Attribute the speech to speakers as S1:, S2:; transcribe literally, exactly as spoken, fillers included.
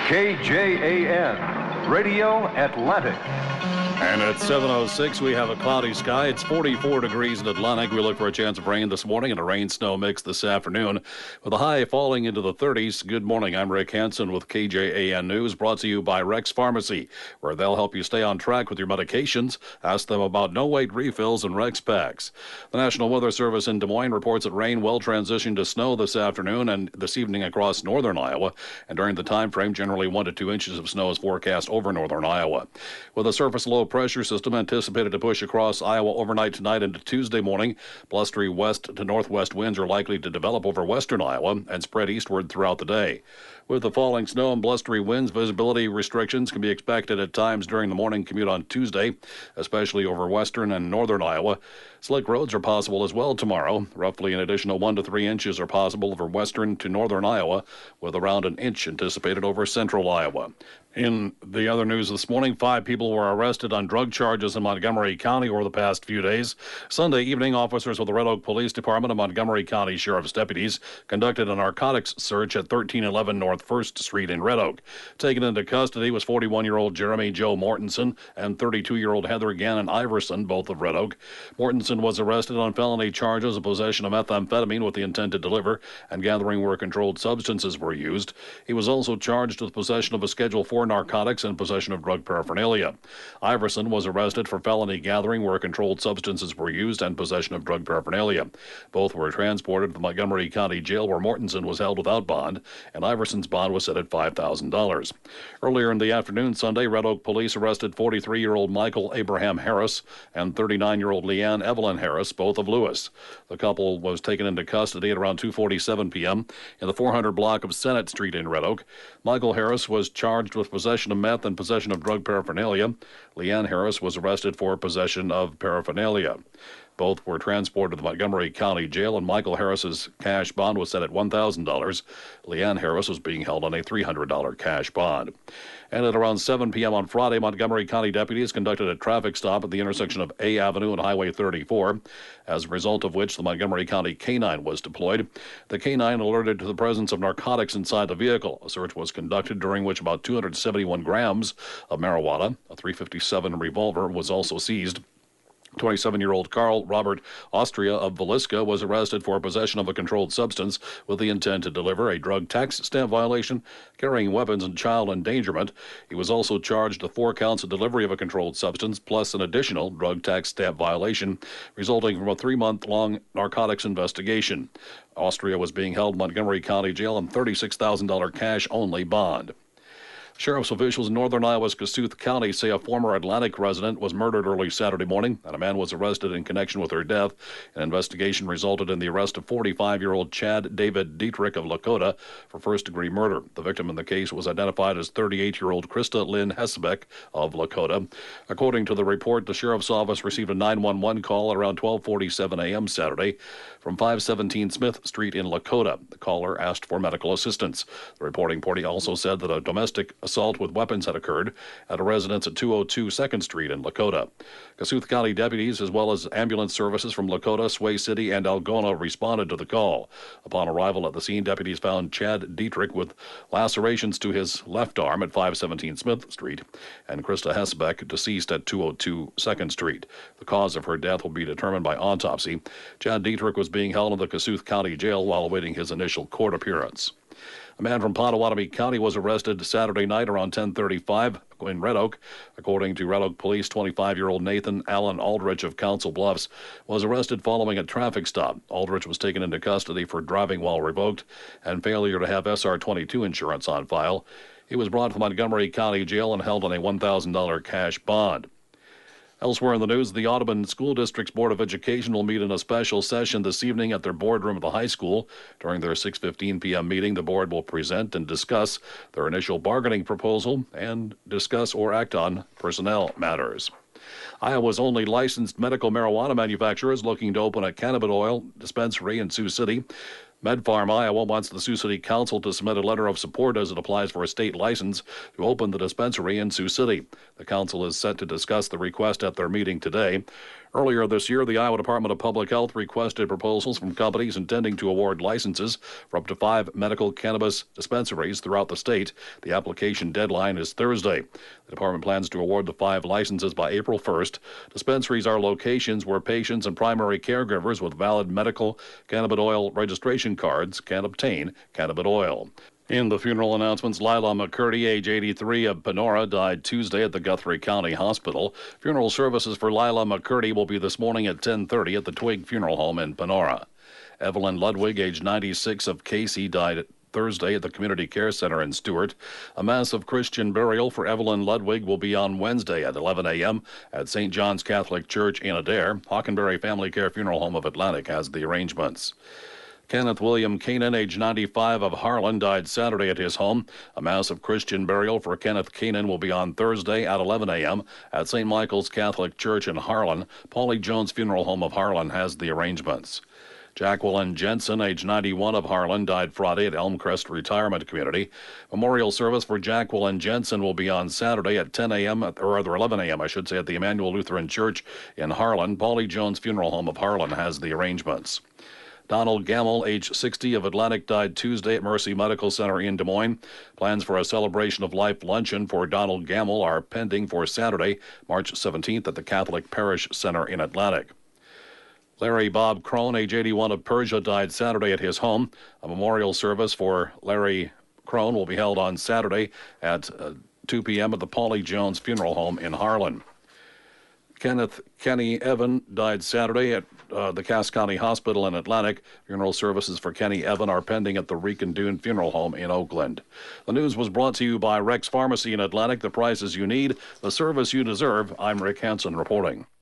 S1: K J A N, Radio Atlantic.
S2: And at seven oh six, we have a cloudy sky. It's forty-four degrees in Atlantic. We look for a chance of rain this morning and a rain-snow mix this afternoon, with a high falling into the thirties. Good morning. I'm Rick Hansen with K J A N News, brought to you by Rex Pharmacy, where they'll help you stay on track with your medications. Ask them about no-wait refills and Rex packs. The National Weather Service in Des Moines reports that rain will transition to snow this afternoon and this evening across northern Iowa. And during the time frame, generally one to two inches of snow is forecast over northern Iowa. With a surface low pressure system anticipated to push across Iowa overnight tonight into Tuesday morning, blustery west to northwest winds are likely to develop over western Iowa and spread eastward throughout the day. With the falling snow and blustery winds, visibility restrictions can be expected at times during the morning commute on Tuesday, especially over western and northern Iowa. Slick roads are possible as well tomorrow. Roughly an additional one to three inches are possible over western to northern Iowa, with around an inch anticipated over central Iowa. In the other news this morning, five people were arrested on drug charges in Montgomery County over the past few days. Sunday evening, officers with the Red Oak Police Department and Montgomery County Sheriff's deputies conducted a narcotics search at thirteen eleven North first Street in Red Oak. Taken into custody was forty-one-year-old Jeremy Joe Mortensen and thirty-two-year-old Heather Gannon Iverson, both of Red Oak. Mortensen was arrested on felony charges of possession of methamphetamine with the intent to deliver and gathering where controlled substances were used. He was also charged with possession of a Schedule four narcotics and possession of drug paraphernalia. Iverson was arrested for felony gathering where controlled substances were used and possession of drug paraphernalia. Both were transported to the Montgomery County Jail, where Mortensen was held without bond, and Iverson's bond was set at five thousand dollars. Earlier in the afternoon Sunday, Red Oak police arrested forty-three-year-old Michael Abraham Harris and thirty-nine-year-old Leanne Evelyn Harris, both of Lewis. The couple was taken into custody at around two forty-seven p.m. in the four hundred block of Senate Street in Red Oak. Michael Harris was charged with possession of meth and possession of drug paraphernalia. Leanne Harris was arrested for possession of paraphernalia. Both were transported to the Montgomery County Jail, and Michael Harris's cash bond was set at one thousand dollars. Leanne Harris was being held on a three hundred dollars cash bond. And at around seven p.m. on Friday, Montgomery County deputies conducted a traffic stop at the intersection of A Avenue and Highway thirty-four, as a result of which the Montgomery County K nine was deployed. The K nine alerted to the presence of narcotics inside the vehicle. A search was conducted, during which about two hundred seventy-one grams of marijuana, a three fifty-seven revolver, was also seized. twenty-seven-year-old Carl Robert Austria of Villisca was arrested for possession of a controlled substance with the intent to deliver, a drug tax stamp violation, carrying weapons, and child endangerment. He was also charged with four counts of delivery of a controlled substance, plus an additional drug tax stamp violation, resulting from a three-month-long narcotics investigation. Austria was being held in Montgomery County Jail on thirty-six thousand dollars cash-only bond. Sheriff's officials in northern Iowa's Kossuth County say a former Atlantic resident was murdered early Saturday morning, and a man was arrested in connection with her death. An investigation resulted in the arrest of forty-five-year-old Chad David Dietrich of Lakota for first-degree murder. The victim in the case was identified as thirty-eight-year-old Krista Lynn Hesbeck of Lakota. According to the report, the sheriff's office received a nine one one call at around twelve forty-seven a.m. Saturday from five seventeen Smith Street in Lakota. The caller asked for medical assistance. The reporting party also said that a domestic assault with weapons had occurred at a residence at two oh two second Street in Lakota. Kossuth County deputies, as well as ambulance services from Lakota, Sway City, and Algona, responded to the call. Upon arrival at the scene, deputies found Chad Dietrich with lacerations to his left arm at five seventeen Smith Street, and Krista Hesbeck deceased at two oh two second Street. The cause of her death will be determined by autopsy. Chad Dietrich was being held in the Kossuth County Jail while awaiting his initial court appearance. A man from Pottawatomie County was arrested Saturday night around ten thirty-five in Red Oak. According to Red Oak Police, twenty-five-year-old Nathan Allen Aldrich of Council Bluffs was arrested following a traffic stop. Aldrich was taken into custody for driving while revoked and failure to have S R twenty-two insurance on file. He was brought to the Montgomery County Jail and held on a one thousand dollars cash bond. Elsewhere in the news, the Audubon School District's Board of Education will meet in a special session this evening at their boardroom at the high school. During their six fifteen p.m. meeting, the board will present and discuss their initial bargaining proposal and discuss or act on personnel matters. Iowa's only licensed medical marijuana manufacturer is looking to open a cannabis oil dispensary in Sioux City. MedFarm Iowa wants the Sioux City Council to submit a letter of support as it applies for a state license to open the dispensary in Sioux City. The council is set to discuss the request at their meeting today. Earlier this year, the Iowa Department of Public Health requested proposals from companies intending to award licenses for up to five medical cannabis dispensaries throughout the state. The application deadline is Thursday. The department plans to award the five licenses by April first. Dispensaries are locations where patients and primary caregivers with valid medical cannabis oil registration cards can obtain cannabis oil. In the funeral announcements, Lila McCurdy, age eighty-three, of Panora, died Tuesday at the Guthrie County Hospital. Funeral services for Lila McCurdy will be this morning at ten thirty at the Twig Funeral Home in Panora. Evelyn Ludwig, age ninety-six, of Casey, died Thursday at the Community Care Center in Stewart. A mass of Christian burial for Evelyn Ludwig will be on Wednesday at eleven a.m. at Saint John's Catholic Church in Adair. Hockenberry Family Care Funeral Home of Atlantic has the arrangements. Kenneth William Keenan, age ninety-five, of Harlan, died Saturday at his home. A mass of Christian burial for Kenneth Keenan will be on Thursday at eleven a.m. at Saint Michael's Catholic Church in Harlan. Paulie Jones Funeral Home of Harlan has the arrangements. Jacqueline Jensen, age ninety-one, of Harlan, died Friday at Elmcrest Retirement Community. Memorial service for Jacqueline Jensen will be on Saturday at ten a.m., or rather eleven a.m., I should say, at the Emmanuel Lutheran Church in Harlan. Paulie Jones Funeral Home of Harlan has the arrangements. Donald Gamble, age sixty, of Atlantic, died Tuesday at Mercy Medical Center in Des Moines. Plans for a celebration of life luncheon for Donald Gamble are pending for Saturday, March seventeenth, at the Catholic Parish Center in Atlantic. Larry Bob Crone, age eighty-one, of Persia, died Saturday at his home. A memorial service for Larry Crone will be held on Saturday at uh, two p.m. at the Paulie Jones Funeral Home in Harlan. Kenneth Kenny Evan died Saturday at uh, the Cass County Hospital in Atlantic. Funeral services for Kenny Evan are pending at the Rican Dune Funeral Home in Oakland. The news was brought to you by Rex Pharmacy in Atlantic. The prices you need, the service you deserve. I'm Rick Hansen reporting.